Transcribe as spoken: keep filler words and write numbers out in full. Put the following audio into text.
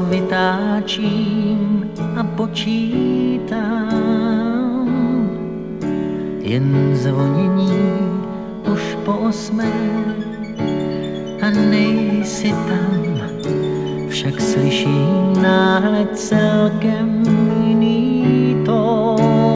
vytáčím a počítám, jen zvonění už po osmé a nejsi tam, však slyším náhle celkem